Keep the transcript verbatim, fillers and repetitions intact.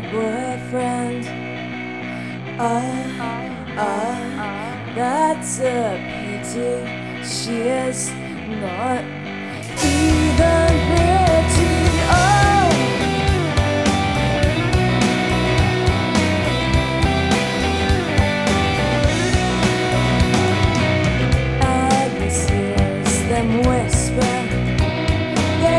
boyfriend. Ah, ah, that's a pity. She is not